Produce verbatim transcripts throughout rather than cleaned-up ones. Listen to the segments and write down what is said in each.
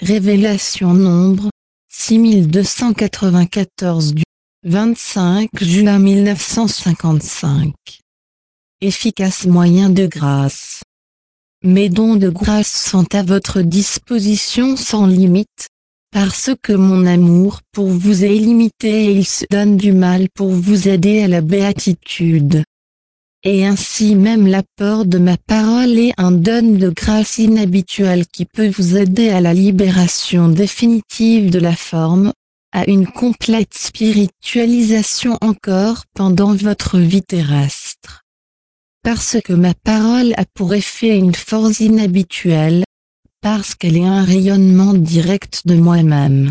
Révélation nombre six mille deux cent quatre-vingt-quatorze du vingt-cinq juin mille neuf cent cinquante-cinq. Efficace moyen de grâce. Mes dons de grâce sont à votre disposition sans limite, parce que mon amour pour vous est illimité et il se donne du mal pour vous aider à la béatitude. Et ainsi même l'apport de ma parole est un don de grâce inhabituel qui peut vous aider à la libération définitive de la forme, à une complète spiritualisation encore pendant votre vie terrestre. Parce que ma parole a pour effet une force inhabituelle, parce qu'elle est un rayonnement direct de moi-même.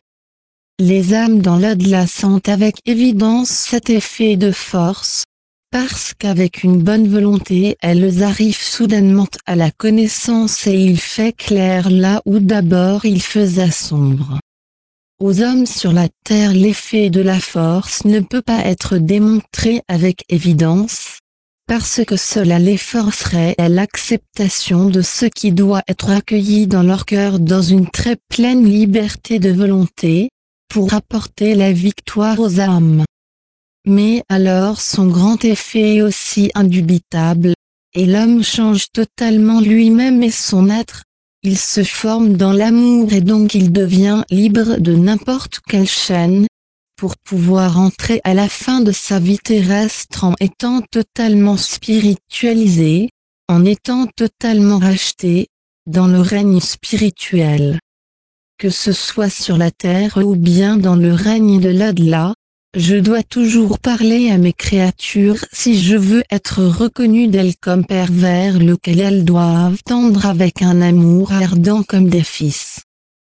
Les âmes dans l'au-delà sentent avec évidence cet effet de force, parce qu'avec une bonne volonté elles arrivent soudainement à la connaissance et il fait clair là où d'abord il faisait sombre. Aux hommes sur la terre l'effet de la force ne peut pas être démontré avec évidence, parce que cela les forcerait à l'acceptation de ce qui doit être accueilli dans leur cœur dans une très pleine liberté de volonté, pour apporter la victoire aux âmes. Mais alors son grand effet est aussi indubitable, et l'homme change totalement lui-même et son être, il se forme dans l'amour et donc il devient libre de n'importe quelle chaîne, pour pouvoir entrer à la fin de sa vie terrestre en étant totalement spiritualisé, en étant totalement racheté, dans le règne spirituel. Que ce soit sur la terre ou bien dans le règne de l'au-delà, je dois toujours parler à mes créatures si je veux être reconnu d'elles comme père vers lequel elles doivent tendre avec un amour ardent comme des fils.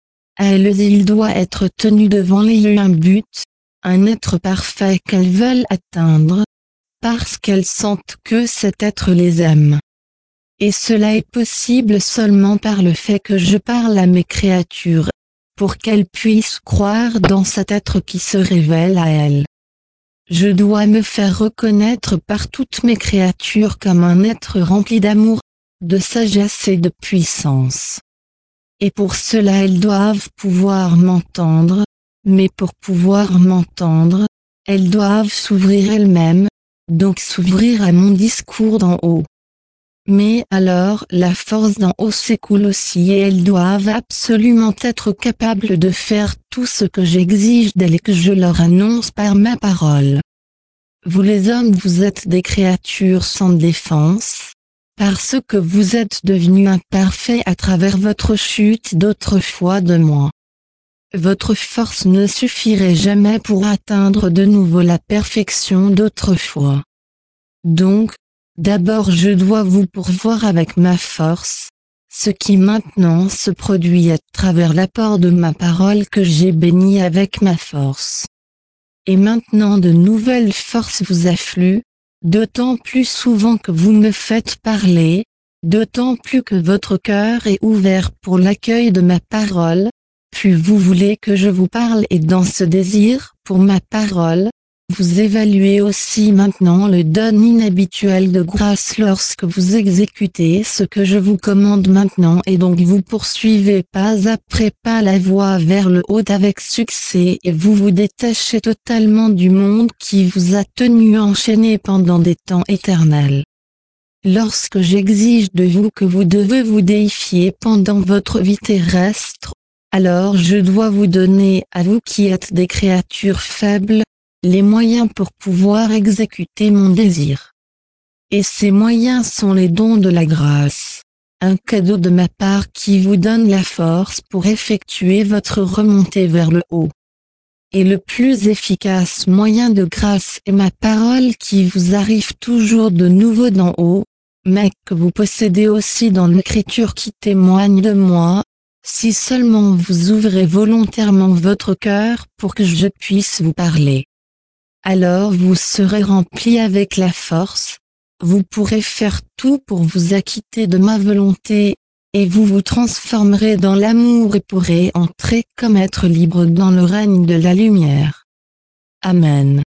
À elles il doit être tenu devant les yeux un but, un être parfait qu'elles veulent atteindre, parce qu'elles sentent que cet être les aime. Et cela est possible seulement par le fait que je parle à mes créatures, pour qu'elles puissent croire dans cet être qui se révèle à elles. Je dois me faire reconnaître par toutes mes créatures comme un être rempli d'amour, de sagesse et de puissance. Et pour cela elles doivent pouvoir m'entendre, mais pour pouvoir m'entendre, elles doivent s'ouvrir elles-mêmes, donc s'ouvrir à mon discours d'en haut. Mais alors la force d'en haut s'écoule aussi et elles doivent absolument être capables de faire tout ce que j'exige d'elles et que je leur annonce par ma parole. Vous les hommes vous êtes des créatures sans défense, parce que vous êtes devenus imparfaits à travers votre chute d'autrefois de moi. Votre force ne suffirait jamais pour atteindre de nouveau la perfection d'autrefois. Donc, d'abord je dois vous pourvoir avec ma force, ce qui maintenant se produit à travers l'apport de ma parole que j'ai béni avec ma force. Et maintenant de nouvelles forces vous affluent, d'autant plus souvent que vous me faites parler, d'autant plus que votre cœur est ouvert pour l'accueil de ma parole, plus vous voulez que je vous parle et dans ce désir pour ma parole, vous évaluez aussi maintenant le don inhabituel de grâce lorsque vous exécutez ce que je vous commande maintenant et donc vous poursuivez pas après pas la voie vers le haut avec succès et vous vous détachez totalement du monde qui vous a tenu enchaîné pendant des temps éternels. Lorsque j'exige de vous que vous devez vous déifier pendant votre vie terrestre, alors je dois vous donner à vous qui êtes des créatures faibles, les moyens pour pouvoir exécuter mon désir. Et ces moyens sont les dons de la grâce, un cadeau de ma part qui vous donne la force pour effectuer votre remontée vers le haut. Et le plus efficace moyen de grâce est ma parole qui vous arrive toujours de nouveau d'en haut, mais que vous possédez aussi dans l'écriture qui témoigne de moi, si seulement vous ouvrez volontairement votre cœur pour que je puisse vous parler. Alors vous serez rempli avec la force, vous pourrez faire tout pour vous acquitter de ma volonté, et vous vous transformerez dans l'amour et pourrez entrer comme être libre dans le règne de la lumière. Amen.